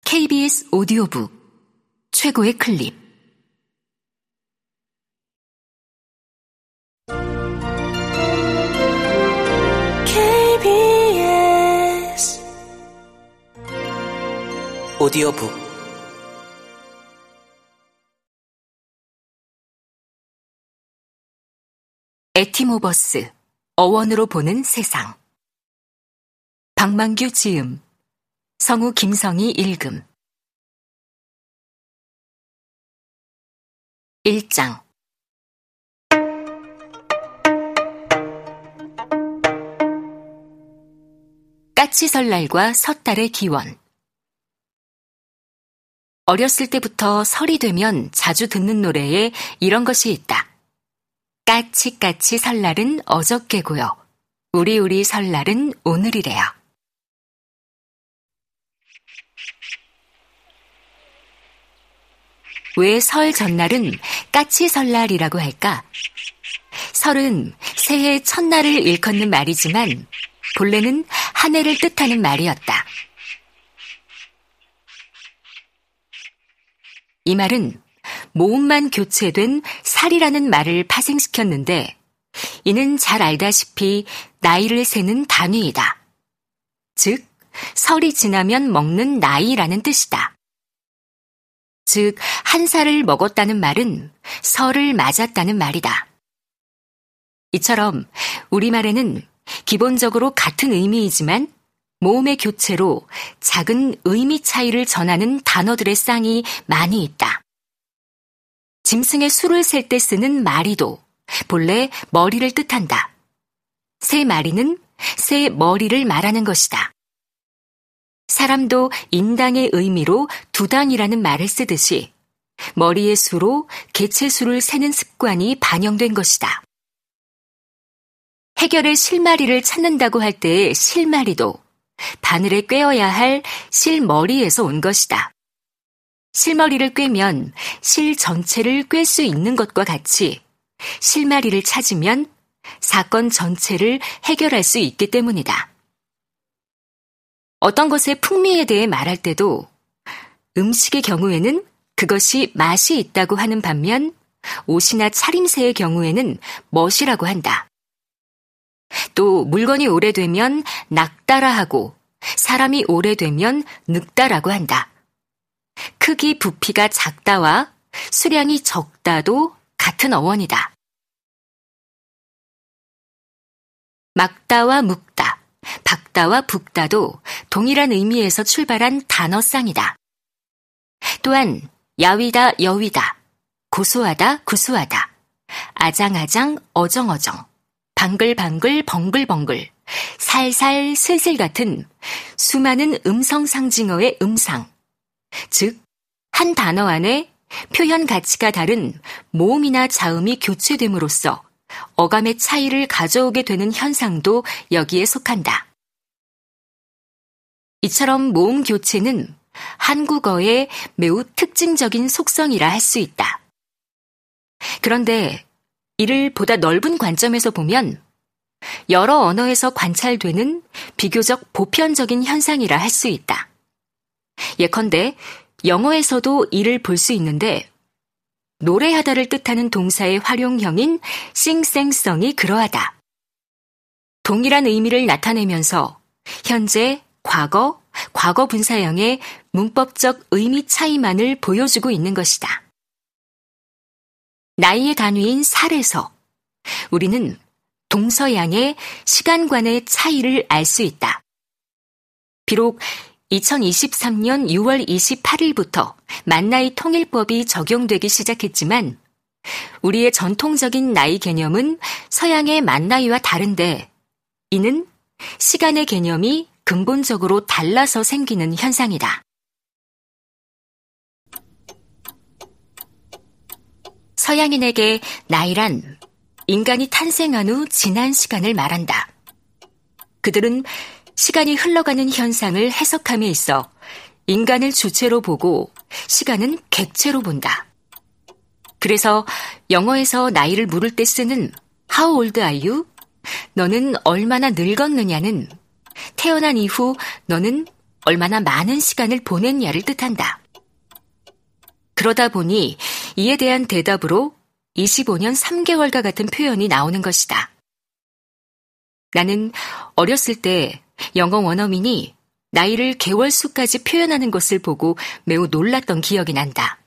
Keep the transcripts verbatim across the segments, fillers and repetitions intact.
케이비에스 오디오북 최고의 클립. 케이비에스 오디오북 에티모버스, 어원으로 보는 세상. 박만규 지음, 성우 김성희 읽음. 일 장. 까치설날과 섣달의 기원. 어렸을 때부터 설이 되면 자주 듣는 노래에 이런 것이 있다. 까치까치 설날은 어저께고요. 우리 우리 설날은 오늘이래요. 왜 설 전날은 까치설날이라고 할까? 설은 새해 첫날을 일컫는 말이지만 본래는 한 해를 뜻하는 말이었다. 이 말은 모음만 교체된 살이라는 말을 파생시켰는데 이는 잘 알다시피 나이를 세는 단위이다. 즉, 설이 지나면 먹는 나이라는 뜻이다. 즉, 한 살을 먹었다는 말은 설을 맞았다는 말이다. 이처럼 우리말에는 기본적으로 같은 의미이지만 모음의 교체로 작은 의미 차이를 전하는 단어들의 쌍이 많이 있다. 짐승의 수를 셀 때 쓰는 마리도 본래 머리를 뜻한다. 새 마리는 새 머리를 말하는 것이다. 사람도 인당의 의미로 두당이라는 말을 쓰듯이 머리의 수로 개체 수를 세는 습관이 반영된 것이다. 해결의 실마리를 찾는다고 할 때의 실마리도 바늘에 꿰어야 할 실머리에서 온 것이다. 실머리를 꿰면 실 전체를 꿰 수 있는 것과 같이 실마리를 찾으면 사건 전체를 해결할 수 있기 때문이다. 어떤 것의 풍미에 대해 말할 때도 음식의 경우에는 그것이 맛이 있다고 하는 반면 옷이나 차림새의 경우에는 멋이라고 한다. 또 물건이 오래되면 낡다라 하고 사람이 오래되면 늙다라고 한다. 크기 부피가 작다와 수량이 적다도 같은 어원이다. 막다와 묵다, 박다와 붓다도 동일한 의미에서 출발한 단어쌍이다. 또한 야위다, 여위다, 고소하다, 구수하다, 아장아장, 어정어정, 방글방글, 벙글벙글, 살살, 슬슬 같은 수많은 음성상징어의 음상, 즉, 한 단어 안에 표현 가치가 다른 모음이나 자음이 교체됨으로써 어감의 차이를 가져오게 되는 현상도 여기에 속한다. 이처럼 모음 교체는 한국어의 매우 특징적인 속성이라 할 수 있다. 그런데 이를 보다 넓은 관점에서 보면 여러 언어에서 관찰되는 비교적 보편적인 현상이라 할 수 있다. 예컨대 영어에서도 이를 볼 수 있는데 노래하다를 뜻하는 동사의 활용형인 싱생성이 그러하다. 동일한 의미를 나타내면서 현재, 과거, 과거 분사형의 문법적 의미 차이만을 보여주고 있는 것이다. 나이의 단위인 살에서 우리는 동서양의 시간관의 차이를 알 수 있다. 비록 이천이십삼 년 유월 이십팔일부터 만나이 통일법이 적용되기 시작했지만 우리의 전통적인 나이 개념은 서양의 만나이와 다른데 이는 시간의 개념이 근본적으로 달라서 생기는 현상이다. 서양인에게 나이란 인간이 탄생한 후 지난 시간을 말한다. 그들은 시간이 흘러가는 현상을 해석함에 있어 인간을 주체로 보고 시간은 객체로 본다. 그래서 영어에서 나이를 물을 때 쓰는 How old are you? 너는 얼마나 늙었느냐는 태어난 이후 너는 얼마나 많은 시간을 보냈냐를 뜻한다. 그러다 보니 이에 대한 대답으로 이십오 년 삼 개월과 같은 표현이 나오는 것이다. 나는 어렸을 때 영어 원어민이 나이를 개월 수까지 표현하는 것을 보고 매우 놀랐던 기억이 난다.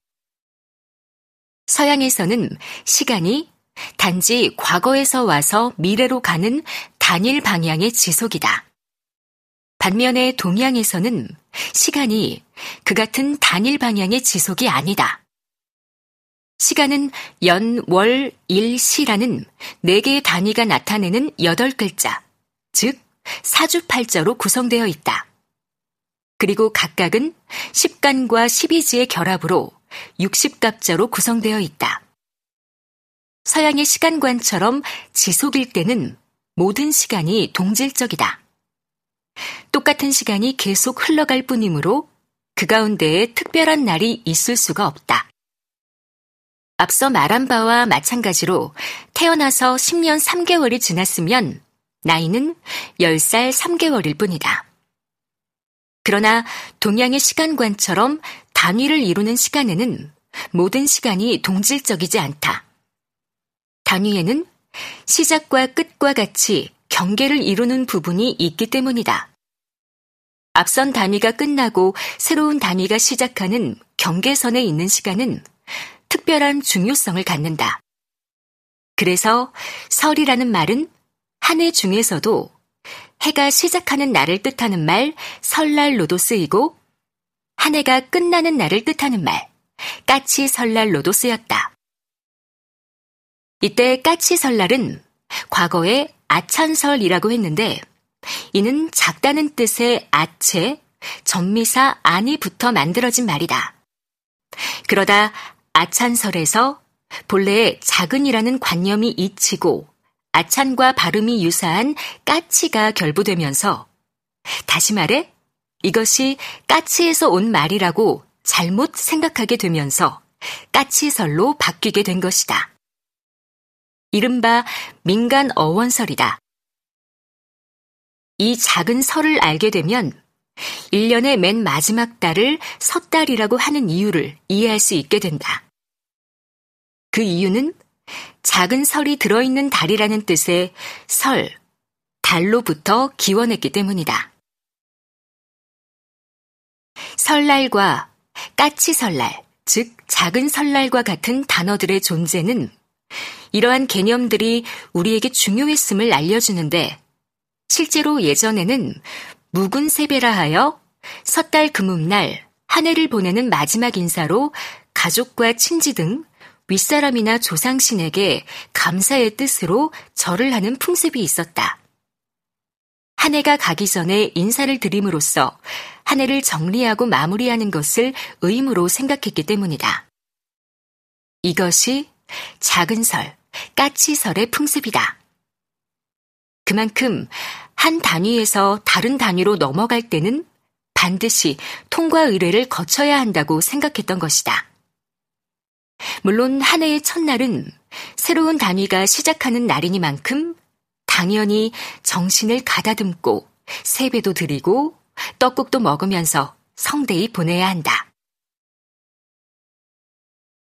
서양에서는 시간이 단지 과거에서 와서 미래로 가는 단일 방향의 지속이다. 반면에 동양에서는 시간이 그 같은 단일 방향의 지속이 아니다. 시간은 연, 월, 일, 시라는 네 개의 단위가 나타내는 여덟 글자, 즉 사주팔자로 구성되어 있다. 그리고 각각은 십간과 십이지의 결합으로 육십갑자로 구성되어 있다. 서양의 시간관처럼 지속일 때는 모든 시간이 동질적이다. 똑같은 시간이 계속 흘러갈 뿐이므로 그 가운데에 특별한 날이 있을 수가 없다. 앞서 말한 바와 마찬가지로 태어나서 십 년 삼 개월이 지났으면 나이는 열 살 삼 개월일 뿐이다. 그러나 동양의 시간관처럼 단위를 이루는 시간에는 모든 시간이 동질적이지 않다. 단위에는 시작과 끝과 같이 경계를 이루는 부분이 있기 때문이다. 앞선 단위가 끝나고 새로운 단위가 시작하는 경계선에 있는 시간은 특별한 중요성을 갖는다. 그래서 설이라는 말은 한 해 중에서도 해가 시작하는 날을 뜻하는 말 설날로도 쓰이고 한 해가 끝나는 날을 뜻하는 말 까치 설날로도 쓰였다. 이때 까치 설날은 과거에 아찬설이라고 했는데 이는 작다는 뜻의 아체, 전미사 안이 붙어 만들어진 말이다. 그러다 아찬설에서 본래 작은이라는 관념이 잊히고 아찬과 발음이 유사한 까치가 결부되면서 다시 말해 이것이 까치에서 온 말이라고 잘못 생각하게 되면서 까치설로 바뀌게 된 것이다. 이른바 민간 어원설이다. 이 작은 설을 알게 되면 일 년의 맨 마지막 달을 섣달이라고 하는 이유를 이해할 수 있게 된다. 그 이유는 작은 설이 들어있는 달이라는 뜻의 설, 달로부터 기원했기 때문이다. 설날과 까치설날, 즉 작은 설날과 같은 단어들의 존재는 이러한 개념들이 우리에게 중요했음을 알려주는데 실제로 예전에는 묵은 세배라 하여 섣달 금음날 한 해를 보내는 마지막 인사로 가족과 친지 등 윗사람이나 조상신에게 감사의 뜻으로 절을 하는 풍습이 있었다. 한 해가 가기 전에 인사를 드림으로써 한 해를 정리하고 마무리하는 것을 의무로 생각했기 때문이다. 이것이 작은 설, 까치설의 풍습이다. 그만큼 한 단위에서 다른 단위로 넘어갈 때는 반드시 통과 의례를 거쳐야 한다고 생각했던 것이다. 물론 한 해의 첫날은 새로운 단위가 시작하는 날이니만큼 당연히 정신을 가다듬고 세배도 드리고 떡국도 먹으면서 성대히 보내야 한다.